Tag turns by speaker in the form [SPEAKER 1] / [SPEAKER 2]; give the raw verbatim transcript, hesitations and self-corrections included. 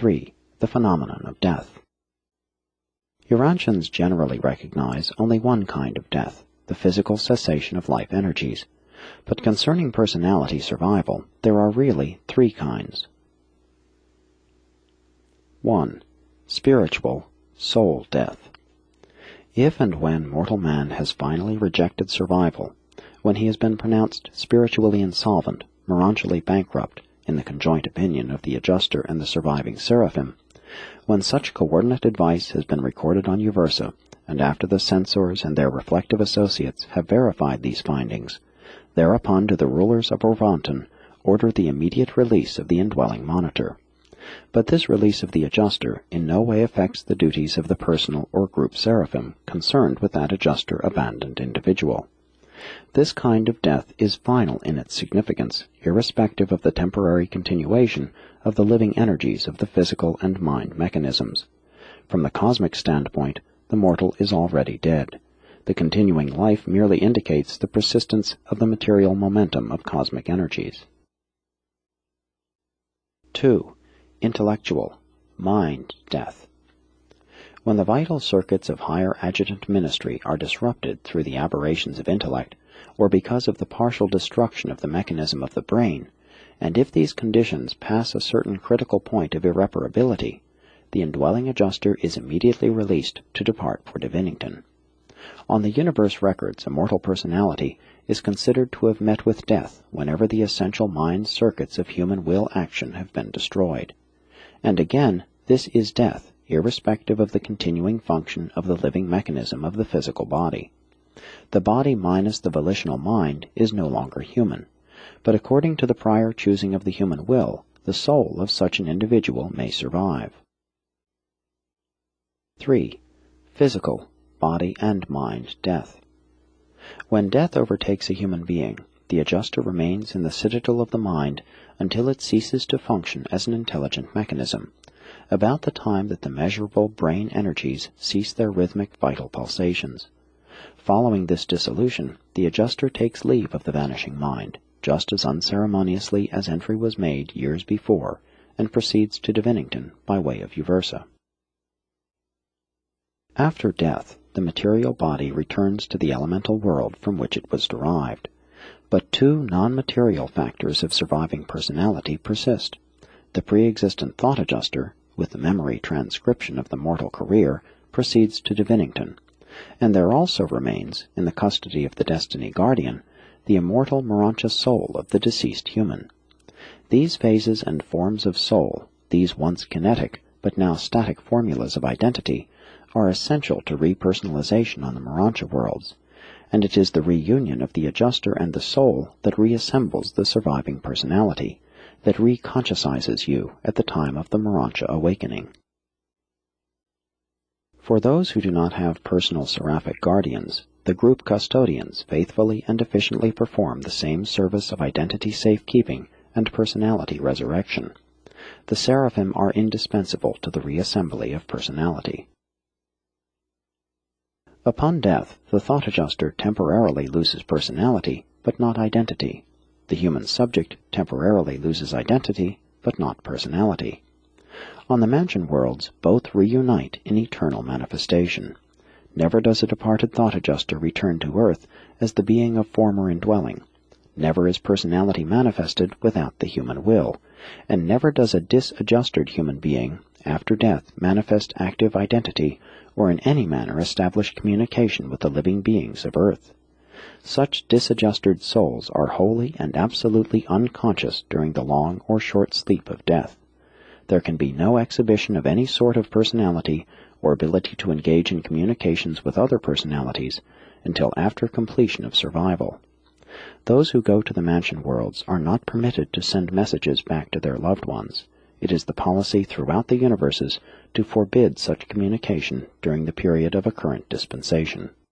[SPEAKER 1] Three. The phenomenon of death. Urantians generally recognize only one kind of death, the physical cessation of life energies. But concerning personality survival, there are really three kinds. One. Spiritual, soul death. If and when mortal man has finally rejected survival, when he has been pronounced spiritually insolvent, morontially bankrupt, in the conjoint opinion of the adjuster and the surviving seraphim, when such coordinate advice has been recorded on Uversa, and after the censors and their reflective associates have verified these findings, thereupon do the rulers of Orvonton order the immediate release of the indwelling monitor. But this release of the adjuster in no way affects the duties of the personal or group seraphim concerned with that adjuster abandoned individual. This kind of death is final in its significance, irrespective of the temporary continuation of the living energies of the physical and mind mechanisms. From the cosmic standpoint, the mortal is already dead. The continuing life merely indicates the persistence of the material momentum of cosmic energies. Two. Intellectual, mind death. When the vital circuits of higher adjutant ministry are disrupted through the aberrations of intellect, or because of the partial destruction of the mechanism of the brain, and if these conditions pass a certain critical point of irreparability, the indwelling adjuster is immediately released to depart for Divinington. On the universe records, a mortal personality is considered to have met with death whenever the essential mind circuits of human will action have been destroyed. And again, this is death, irrespective of the continuing function of the living mechanism of the physical body. The body minus the volitional mind is no longer human, but according to the prior choosing of the human will, the soul of such an individual may survive. Three. Physical, body and mind death. When death overtakes a human being, the adjuster remains in the citadel of the mind until it ceases to function as an intelligent mechanism, about the time that the measurable brain energies cease their rhythmic vital pulsations. Following this dissolution, the adjuster takes leave of the vanishing mind, just as unceremoniously as entry was made years before, and proceeds to Divinington by way of Uversa. After death, the material body returns to the elemental world from which it was derived. But two non-material factors of surviving personality persist. The pre-existent thought adjuster, with the memory transcription of the mortal career, proceeds to Divinington, and there also remains, in the custody of the destiny guardian, the immortal Morontia soul of the deceased human. These phases and forms of soul, these once kinetic but now static formulas of identity, are essential to repersonalization on the Morontia worlds, and it is the reunion of the adjuster and the soul that reassembles the surviving personality, that reconsciousizes you at the time of the Morontia awakening. For those who do not have personal seraphic guardians, the group custodians faithfully and efficiently perform the same service of identity safekeeping and personality resurrection. The seraphim are indispensable to the reassembly of personality. Upon death, the thought adjuster temporarily loses personality, but not identity. The human subject temporarily loses identity, but not personality. On the mansion worlds, both reunite in eternal manifestation. Never does a departed thought adjuster return to earth as the being of former indwelling. Never is personality manifested without the human will, and never does a disadjusted human being, after death, manifest active identity or in any manner establish communication with the living beings of earth. Such disadjusted souls are wholly and absolutely unconscious during the long or short sleep of death. There can be no exhibition of any sort of personality or ability to engage in communications with other personalities until after completion of survival. Those who go to the mansion worlds are not permitted to send messages back to their loved ones. It is the policy throughout the universes to forbid such communication during the period of a current dispensation.